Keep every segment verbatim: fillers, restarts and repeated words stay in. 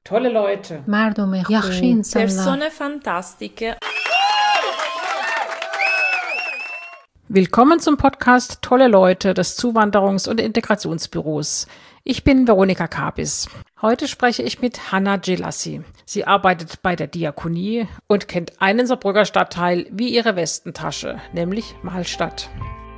Tolle Leute. مردم خوب. یخشی insanlar. Persone fantastiche. Willkommen zum Podcast Tolle Leute des Zuwanderungs- und Integrationsbüros. Ich bin Veronika Kabis. Heute spreche ich mit Hanna Gelassi. Sie arbeitet bei der Diakonie und kennt einen Saarbrücker Stadtteil wie ihre Westentasche, nämlich Mahlstadt.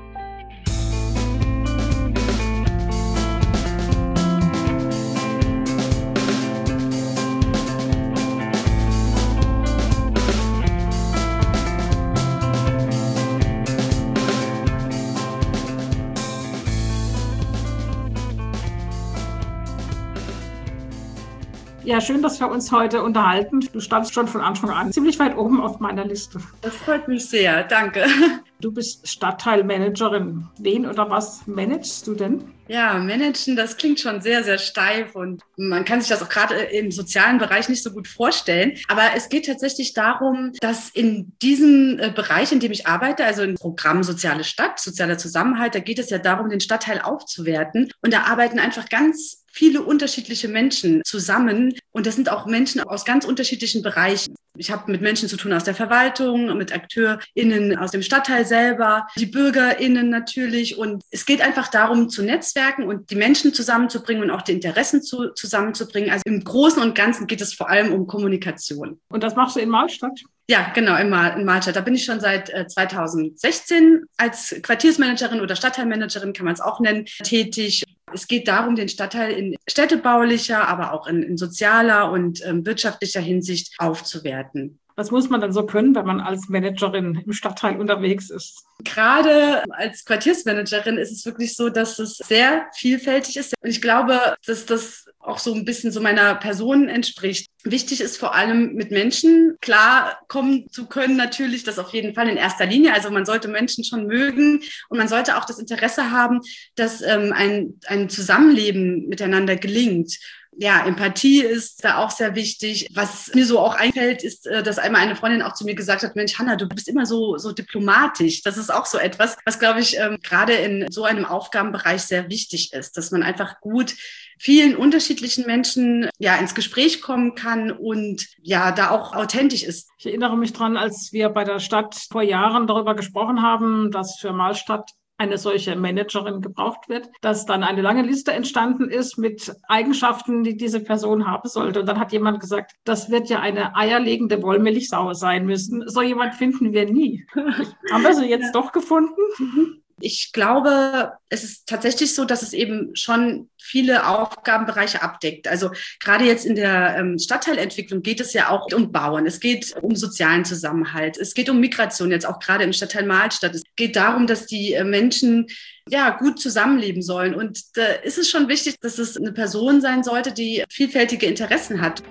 Ja, schön, dass wir uns heute unterhalten. Du standst schon von Anfang an ziemlich weit oben auf meiner Liste. Das freut mich sehr, danke. Du bist Stadtteilmanagerin. Wen oder was managst du denn? Ja, managen, das klingt schon sehr, sehr steif und man kann sich das auch gerade im sozialen Bereich nicht so gut vorstellen. Aber es geht tatsächlich darum, dass in diesem Bereich, in dem ich arbeite, also im Programm Soziale Stadt, sozialer Zusammenhalt, da geht es ja darum, den Stadtteil aufzuwerten. Und da arbeiten einfach ganz viele unterschiedliche Menschen zusammen. Und das sind auch Menschen aus ganz unterschiedlichen Bereichen. Ich habe mit Menschen zu tun aus der Verwaltung, mit AkteurInnen aus dem Stadtteil selber, die BürgerInnen natürlich. Und es geht einfach darum, zu netzwerken und die Menschen zusammenzubringen und auch die Interessen zu, zusammenzubringen. Also im Großen und Ganzen geht es vor allem um Kommunikation. Und das machst du in Mahlstadt? Ja, genau, in, Mal, in Mahlstadt. Da bin ich schon seit äh, zweitausendsechzehn als Quartiersmanagerin oder Stadtteilmanagerin, kann man es auch nennen, tätig. Es geht darum, den Stadtteil in städtebaulicher, aber auch in, in sozialer und ähm, wirtschaftlicher Hinsicht aufzuwerten. Was muss man dann so können, wenn man als Managerin im Stadtteil unterwegs ist? Gerade als Quartiersmanagerin ist es wirklich so, dass es sehr vielfältig ist. Und ich glaube, dass das auch so ein bisschen so meiner Person entspricht. Wichtig ist vor allem, mit Menschen klarkommen zu können, natürlich das auf jeden Fall in erster Linie. Also man sollte Menschen schon mögen und man sollte auch das Interesse haben, dass ähm, ein, ein Zusammenleben miteinander gelingt. Ja, Empathie ist da auch sehr wichtig. Was mir so auch einfällt, ist, dass einmal eine Freundin auch zu mir gesagt hat, Mensch, Hanna, du bist immer so, so diplomatisch. Das ist auch so etwas, was, glaube ich, ähm, gerade in so einem Aufgabenbereich sehr wichtig ist, dass man einfach gut vielen unterschiedlichen Menschen ja ins Gespräch kommen kann und ja da auch authentisch ist. Ich erinnere mich dran, als wir bei der Stadt vor Jahren darüber gesprochen haben, dass für Mahlstadt eine solche Managerin gebraucht wird, dass dann eine lange Liste entstanden ist mit Eigenschaften, die diese Person haben sollte. Und dann hat jemand gesagt, das wird ja eine eierlegende Wollmilchsau sein müssen. So jemand finden wir nie. Haben wir sie jetzt ja doch gefunden? Ich glaube, es ist tatsächlich so, dass es eben schon viele Aufgabenbereiche abdeckt. Also gerade jetzt in der ähm, Stadtteilentwicklung geht es ja auch um Bauen. Es geht um sozialen Zusammenhalt. Es geht um Migration, jetzt auch gerade im Stadtteil Mahlstadt. Es geht darum, dass die äh, Menschen ja gut zusammenleben sollen. Und da ist es schon wichtig, dass es eine Person sein sollte, die vielfältige Interessen hat.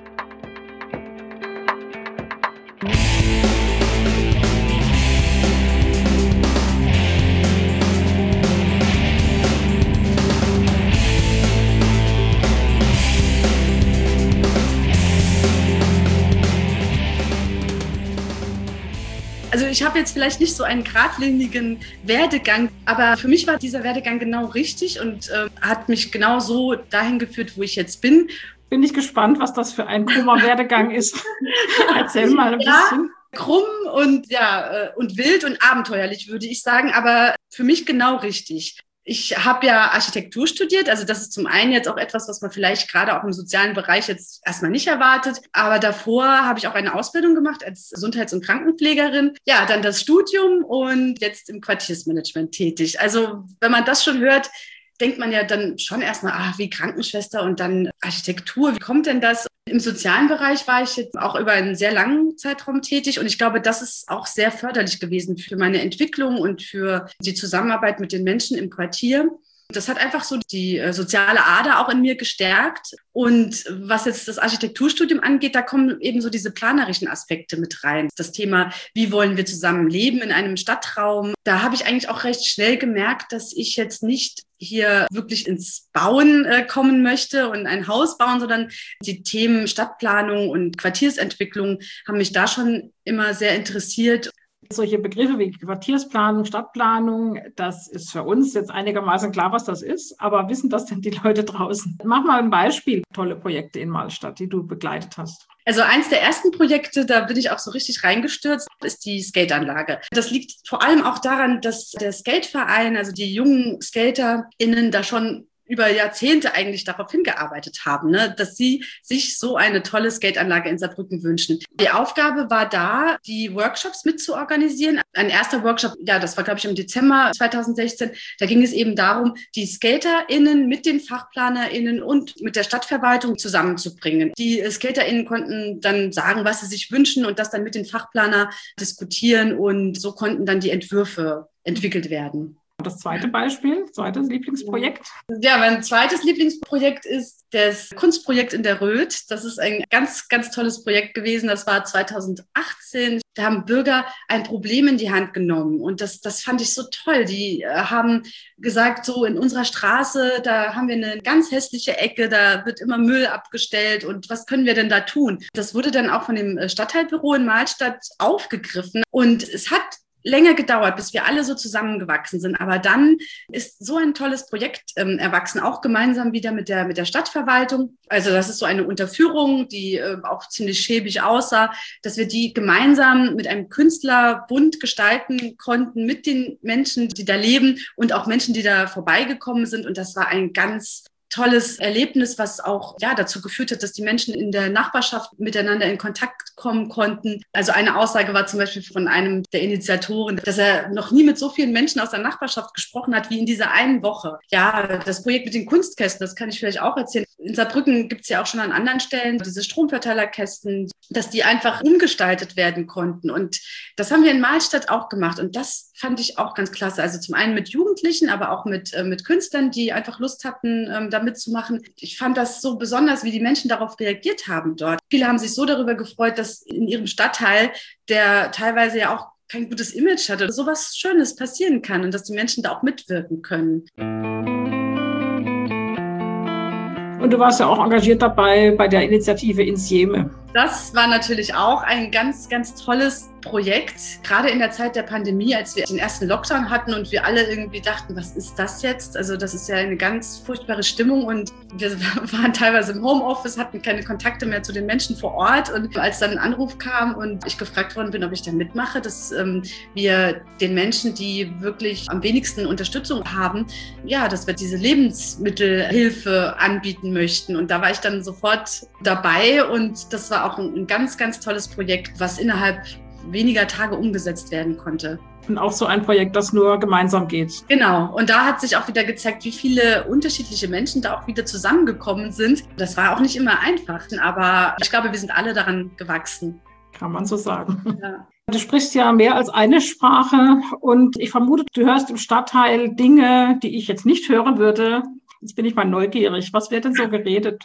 Also ich habe jetzt vielleicht nicht so einen geradlinigen Werdegang, aber für mich war dieser Werdegang genau richtig und äh, hat mich genau so dahin geführt, wo ich jetzt bin. Bin ich gespannt, was das für ein krummer Werdegang ist. Erzähl mal ein ja, bisschen. Krumm und ja und wild und abenteuerlich, würde ich sagen, aber für mich genau richtig. Ich habe ja Architektur studiert, also das ist zum einen jetzt auch etwas, was man vielleicht gerade auch im sozialen Bereich jetzt erstmal nicht erwartet. Aber davor habe ich auch eine Ausbildung gemacht als Gesundheits- und Krankenpflegerin. Ja, dann das Studium und jetzt im Quartiersmanagement tätig. Also wenn man das schon hört, denkt man ja dann schon erstmal, ah, wie Krankenschwester und dann Architektur, wie kommt denn das? Im sozialen Bereich war ich jetzt auch über einen sehr langen Zeitraum tätig und ich glaube, das ist auch sehr förderlich gewesen für meine Entwicklung und für die Zusammenarbeit mit den Menschen im Quartier. Das hat einfach so die äh, soziale Ader auch in mir gestärkt. Und was jetzt das Architekturstudium angeht, da kommen eben so diese planerischen Aspekte mit rein. Das Thema, wie wollen wir zusammen leben in einem Stadtraum? Da habe ich eigentlich auch recht schnell gemerkt, dass ich jetzt nicht hier wirklich ins Bauen äh, kommen möchte und ein Haus bauen, sondern die Themen Stadtplanung und Quartiersentwicklung haben mich da schon immer sehr interessiert. Solche Begriffe wie Quartiersplanung, Stadtplanung, das ist für uns jetzt einigermaßen klar, was das ist, aber wissen das denn die Leute draußen? Mach mal ein Beispiel, tolle Projekte in Mahlstadt, die du begleitet hast. Also eins der ersten Projekte, da bin ich auch so richtig reingestürzt, ist die Skateanlage. Das liegt vor allem auch daran, dass der Skateverein, also die jungen SkaterInnen da schon über Jahrzehnte eigentlich darauf hingearbeitet haben, ne, dass sie sich so eine tolle Skateanlage in Saarbrücken wünschen. Die Aufgabe war da, die Workshops mitzuorganisieren. Ein erster Workshop, ja, das war, glaube ich, im Dezember zweitausendsechzehn. Da ging es eben darum, die SkaterInnen mit den FachplanerInnen und mit der Stadtverwaltung zusammenzubringen. Die SkaterInnen konnten dann sagen, was sie sich wünschen und das dann mit den Fachplaner diskutieren und so konnten dann die Entwürfe entwickelt werden. Das zweite Beispiel, zweites Lieblingsprojekt? Ja, mein zweites Lieblingsprojekt ist das Kunstprojekt in der Röth. Das ist ein ganz, ganz tolles Projekt gewesen. Das war zweitausendachtzehn. Da haben Bürger ein Problem in die Hand genommen. Und das, das fand ich so toll. Die haben gesagt, so in unserer Straße, da haben wir eine ganz hässliche Ecke, da wird immer Müll abgestellt. Und was können wir denn da tun? Das wurde dann auch von dem Stadtteilbüro in Mahlstadt aufgegriffen. Und es hat länger gedauert, bis wir alle so zusammengewachsen sind. Aber dann ist so ein tolles Projekt ähm, erwachsen, auch gemeinsam wieder mit der, mit der Stadtverwaltung. Also das ist so eine Unterführung, die äh, auch ziemlich schäbig aussah, dass wir die gemeinsam mit einem Künstlerbund gestalten konnten, mit den Menschen, die da leben und auch Menschen, die da vorbeigekommen sind. Und das war ein ganz tolles Erlebnis, was auch ja dazu geführt hat, dass die Menschen in der Nachbarschaft miteinander in Kontakt kommen konnten. Also eine Aussage war zum Beispiel von einem der Initiatoren, dass er noch nie mit so vielen Menschen aus der Nachbarschaft gesprochen hat wie in dieser einen Woche. Ja, das Projekt mit den Kunstkästen, das kann ich vielleicht auch erzählen. In Saarbrücken gibt es ja auch schon an anderen Stellen diese Stromverteilerkästen, dass die einfach umgestaltet werden konnten. Und das haben wir in Mahlstadt auch gemacht. Und das fand ich auch ganz klasse. Also zum einen mit Jugendlichen, aber auch mit, äh, mit Künstlern, die einfach Lust hatten, ähm, da mitzumachen. Ich fand das so besonders, wie die Menschen darauf reagiert haben dort. Viele haben sich so darüber gefreut, dass in ihrem Stadtteil, der teilweise ja auch kein gutes Image hatte, so was Schönes passieren kann und dass die Menschen da auch mitwirken können. Und du warst ja auch engagiert dabei bei der Initiative Insieme. Das war natürlich auch ein ganz, ganz tolles Projekt, gerade in der Zeit der Pandemie, als wir den ersten Lockdown hatten und wir alle irgendwie dachten, was ist das jetzt? Also das ist ja eine ganz furchtbare Stimmung und wir waren teilweise im Homeoffice, hatten keine Kontakte mehr zu den Menschen vor Ort und als dann ein Anruf kam und ich gefragt worden bin, ob ich da mitmache, dass ähm, wir den Menschen, die wirklich am wenigsten Unterstützung haben, ja, dass wir diese Lebensmittelhilfe anbieten möchten und da war ich dann sofort dabei und das war auch ein, ein ganz, ganz tolles Projekt, was innerhalb weniger Tage umgesetzt werden konnte. Und auch so ein Projekt, das nur gemeinsam geht. Genau. Und da hat sich auch wieder gezeigt, wie viele unterschiedliche Menschen da auch wieder zusammengekommen sind. Das war auch nicht immer einfach, aber ich glaube, wir sind alle daran gewachsen. Kann man so sagen. Ja. Du sprichst ja mehr als eine Sprache und ich vermute, du hörst im Stadtteil Dinge, die ich jetzt nicht hören würde. Jetzt bin ich mal neugierig. Was wird denn so geredet?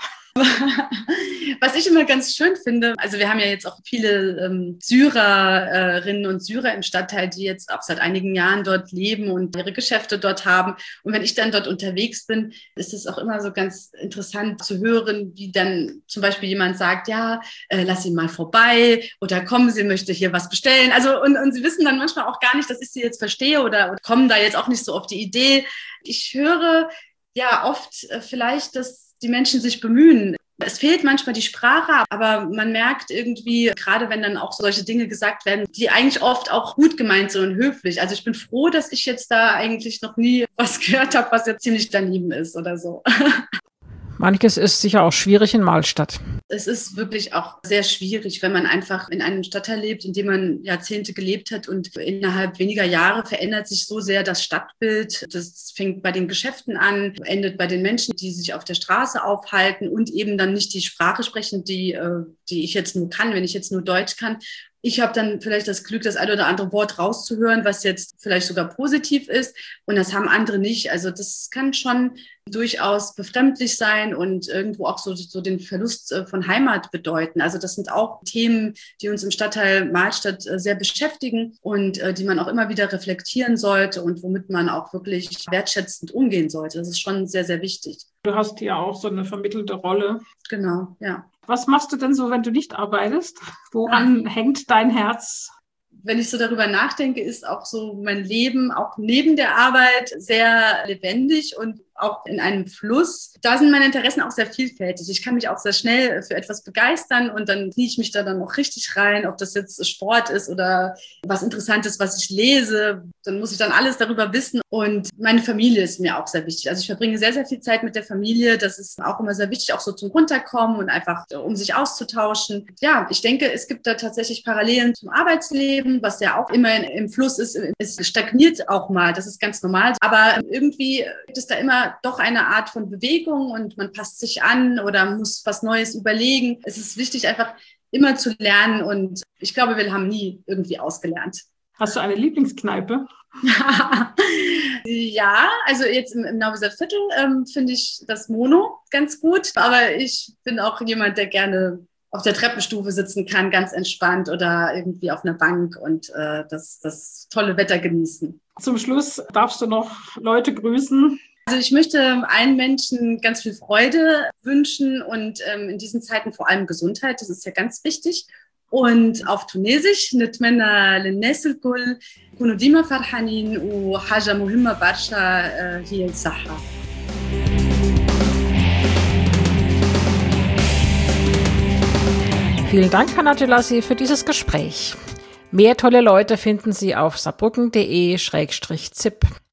Was ich immer ganz schön finde, also wir haben ja jetzt auch viele ähm, Syrerinnen und Syrer im Stadtteil, die jetzt auch seit einigen Jahren dort leben und ihre Geschäfte dort haben. Und wenn ich dann dort unterwegs bin, ist es auch immer so ganz interessant zu hören, wie dann zum Beispiel jemand sagt, ja, äh, lass ihn mal vorbei oder kommen Sie, möchte hier was bestellen. Also und, und sie wissen dann manchmal auch gar nicht, dass ich sie jetzt verstehe oder, oder kommen da jetzt auch nicht so auf die Idee. Ich höre ja oft äh, vielleicht, dass die Menschen sich bemühen. Es fehlt manchmal die Sprache, aber man merkt irgendwie, gerade wenn dann auch solche Dinge gesagt werden, die eigentlich oft auch gut gemeint sind und höflich. Also ich bin froh, dass ich jetzt da eigentlich noch nie was gehört habe, was jetzt ziemlich daneben ist oder so. Manches ist sicher auch schwierig in Mahlstadt. Es ist wirklich auch sehr schwierig, wenn man einfach in einem Stadtteil lebt, in dem man Jahrzehnte gelebt hat und innerhalb weniger Jahre verändert sich so sehr das Stadtbild. Das fängt bei den Geschäften an, endet bei den Menschen, die sich auf der Straße aufhalten und eben dann nicht die Sprache sprechen, die, die ich jetzt nur kann, wenn ich jetzt nur Deutsch kann. Ich habe dann vielleicht das Glück, das ein oder andere Wort rauszuhören, was jetzt vielleicht sogar positiv ist. Und das haben andere nicht. Also das kann schon durchaus befremdlich sein und irgendwo auch so, so den Verlust von Heimat bedeuten. Also das sind auch Themen, die uns im Stadtteil Mahlstadt sehr beschäftigen und die man auch immer wieder reflektieren sollte und womit man auch wirklich wertschätzend umgehen sollte. Das ist schon sehr, sehr wichtig. Du hast ja auch so eine vermittelnde Rolle. Genau, ja. Was machst du denn so, wenn du nicht arbeitest? Woran ja. hängt dein Herz? wenn ich so darüber nachdenke, ist auch so mein Leben auch neben der Arbeit sehr lebendig und auch in einem Fluss. Da sind meine Interessen auch sehr vielfältig. Ich kann mich auch sehr schnell für etwas begeistern und dann knie ich mich da dann auch richtig rein, ob das jetzt Sport ist oder was Interessantes, was ich lese. Dann muss ich dann alles darüber wissen. Und meine Familie ist mir auch sehr wichtig. Also ich verbringe sehr, sehr viel Zeit mit der Familie. Das ist auch immer sehr wichtig, auch so zum Runterkommen und einfach, um sich auszutauschen. Ja, ich denke, es gibt da tatsächlich Parallelen zum Arbeitsleben, was ja auch immer im Fluss ist. Es stagniert auch mal, das ist ganz normal. Aber irgendwie gibt es da immer doch eine Art von Bewegung und man passt sich an oder muss was Neues überlegen. Es ist wichtig, einfach immer zu lernen und ich glaube, wir haben nie irgendwie ausgelernt. Hast du eine Lieblingskneipe? Ja, also jetzt im, im Nauwieser Viertel ähm, finde ich das Mono ganz gut, aber ich bin auch jemand, der gerne auf der Treppenstufe sitzen kann, ganz entspannt oder irgendwie auf einer Bank und äh, das, das tolle Wetter genießen. Zum Schluss darfst du noch Leute grüßen. Also ich möchte allen Menschen ganz viel Freude wünschen und ähm, in diesen Zeiten vor allem Gesundheit, das ist ja ganz wichtig. Und auf Tunesisch, نتمنى للناس الكل يكونوا ديما فرحانين وحاجة مهمة برشا هي الصحة. Vielen Dank, Hannah Jelassi, für dieses Gespräch. Mehr tolle Leute finden Sie auf saarbrücken punkt de Schrägstrich zip.